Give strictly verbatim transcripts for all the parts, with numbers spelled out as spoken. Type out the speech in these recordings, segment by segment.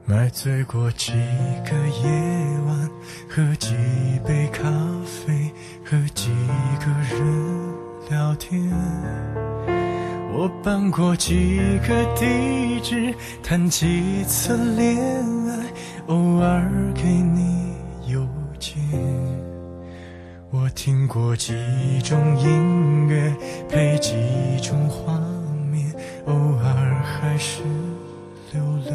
买醉过几个夜晚，喝几杯咖啡，和几个人聊天。我搬过几个地址，谈几次恋爱，偶尔给你邮件。我听过几种音乐，配几种画面，偶尔还是流泪。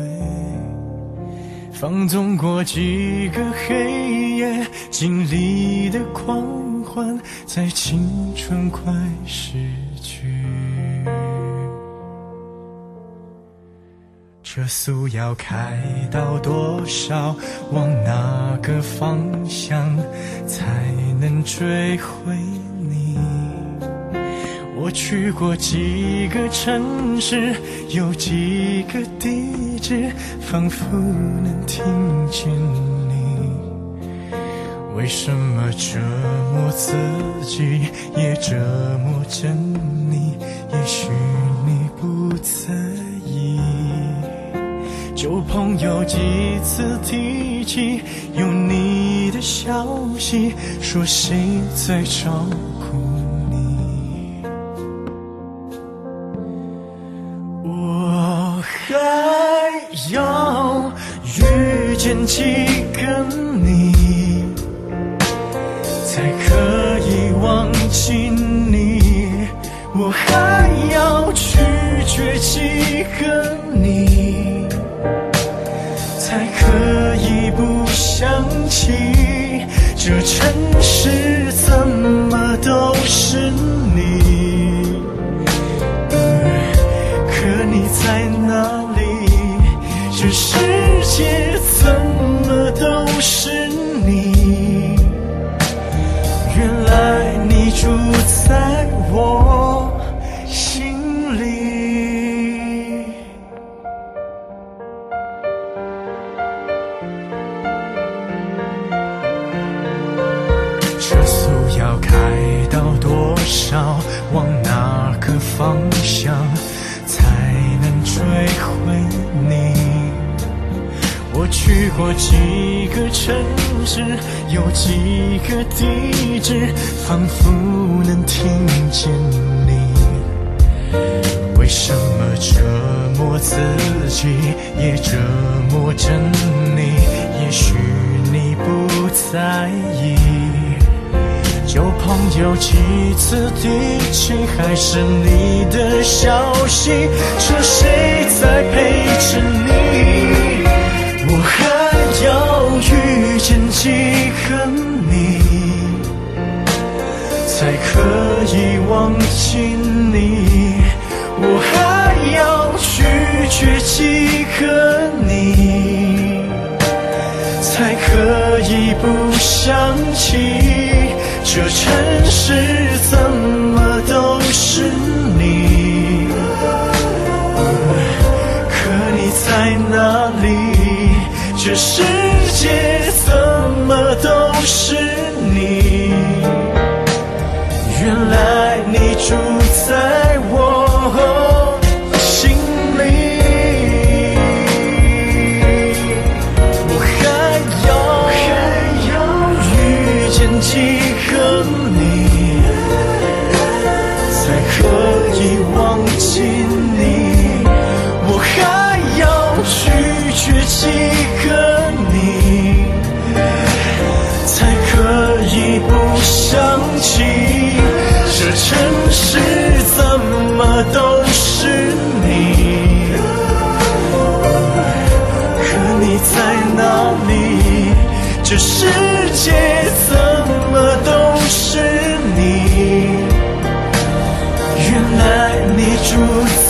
放纵过几个黑夜，经历的狂欢，在青春快逝去。车速要开到多少，往哪个方向才能追回你？我去过几个城市，有几个地址，仿佛能听见你。为什么折磨自己，也折磨着你？也许你不在意。旧朋友几次提起有你的消息，说谁在照顾你？我还要遇见几个你，才可以忘记你？我还要拒绝几个你，才可以不想起这城市怎么都是你？可你在哪里？这世界怎么都是你？原来你住在我心里。车速要开到多少，往哪个方向才能追回你？我去过几个城市，有几个地址，仿佛能听见你。为什么折磨自己，也折磨着你？也许你不在意。旧朋友几次提起，还是你的消息，说谁在陪着你？我还要遇见几个你，才可以忘记你？我还要拒绝几个你，才可以不想起这城市怎么都是你？可你在哪里？这世界怎么都是你？原来你住在我心里。我还要遇见几个你，才可以忘记你？我还要拒绝几个你，才可以不想起这城市怎么都是你？可你在哪里？这世界怎么都是你？原来你住